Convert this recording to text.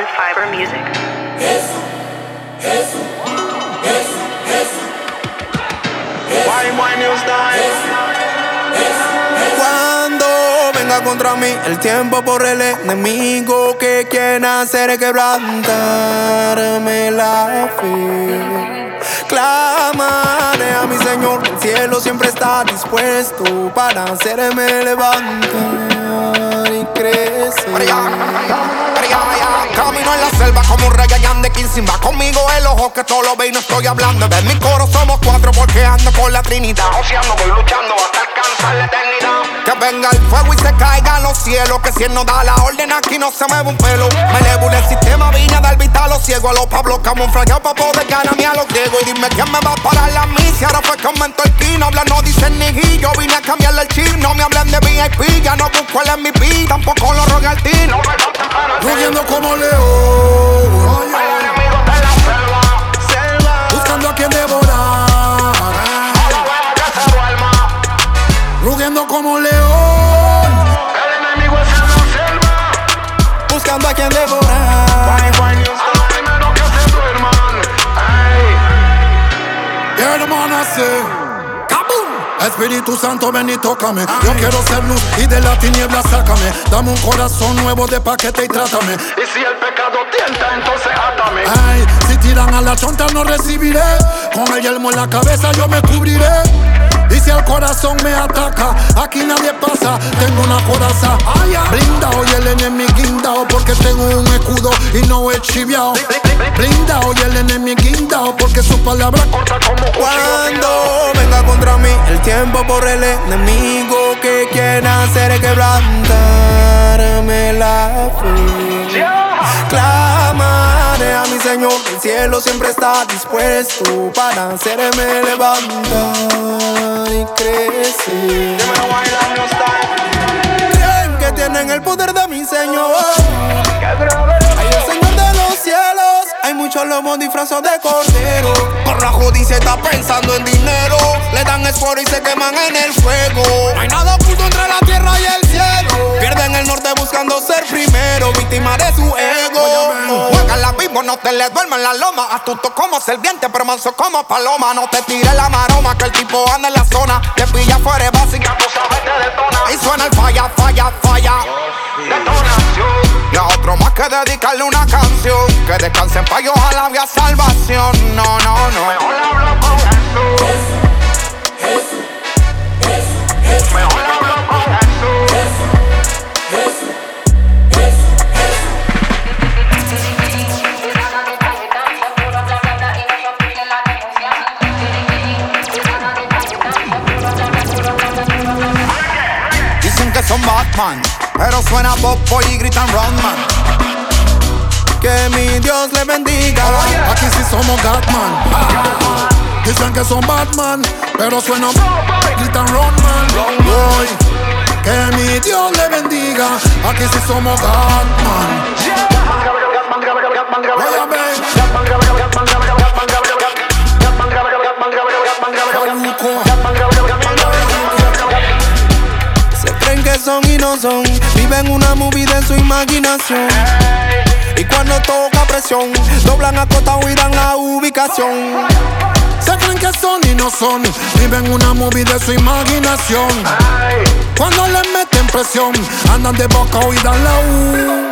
and Fiber Music. Cuando venga contra mí el tiempo por el enemigo que quiere hacer quebrantarme la fe, clamaré a mi Señor, el cielo siempre está dispuesto para hacerme levantar y crecer. Camino en la selva como un rey allá de Simba. Conmigo el ojo que todo lo ve y no estoy hablando. De mi coro somos cuatro porque ando con la Trinidad. Oceano voy luchando hasta alcanzar la eternidad. Que venga el fuego y se caigan los cielos. Que si él no da la orden aquí no se mueve un pelo. Me elevo el sistema, vine a dar vista a los ciegos. A los Pablos camuflajeados para poder ganarme a los griegos. Y dime quién me va a parar la misia. Ahora fue que aumentó el ki. No hablan, no dicen ni gui. Yo vine a cambiarle el chip. No me hablen de VIP. Ya no busco el MVP. Tampoco los royalty. No me rugiendo como león. El enemigo está en la selva. Buscando a quien devorar. Rugiendo como león. El enemigo está en la selva. Buscando a quien devorar. Primero que se duerman. Y hermano hace Espíritu Santo, ven y tócame. Yo quiero ser luz y de la tiniebla sácame. Dame un corazón nuevo de paquete y trátame. Y si el pecado tienta, entonces átame. Ay, si tiran a la chonta no recibiré. Con el yelmo en la cabeza yo me cubriré. Y si el corazón me ataca, aquí nadie pasa. Tengo una coraza blindado y el enemigo guindao. Porque tengo un escudo y no he chiviao. Blindado y el enemigo guindao. Porque su palabra corta como cuando venga contra mí el tiempo por el enemigo que quiere hacer quebrantarme la fe, clamaré a mi Señor, el cielo siempre está dispuesto para hacerme levantar y crecer. Creen que tienen el poder de mi Señor. Hay el Señor de los cielos. Hay muchos lobos disfrazados de cordero. Por la judicia está pensando en dinero. Le dan esfuerzo y se queman en el fuego. No hay nada oculto entre la tierra y el cielo. Pierden el norte buscando ser primero, víctima de su ego. Juegan la mismo, no te le duerman la loma. Astuto como serpiente, pero manso como paloma. No te tires la maroma, que el tipo anda en la zona. Te pilla fuera de básica, tú sabes te detona. Y suena el falla, falla, falla. Detonación. Y a otro más que dedicarle una canción. Que descansen pa' y ojalá vea salvación. No, no, no. Mejor le hablo con Jesús. Mejor le hablo con Jesús. Dicen que son Batman, pero suena Bob y gritan Roundman. Que mi Dios le bendiga. Aquí sí somos Gatman. Dicen que son Batman, pero suenan gritan Roundman. Boy, que mi Dios le bendiga. Aquí sí somos Gatman. Se creen que son y no son. Viven una movie de su imaginación. Y cuando toca presión, doblan acotado y dan la ubicación. Se creen que son y no son. Viven una movie de su imaginación. Cuando les meten presión, andan de boca y dan la U.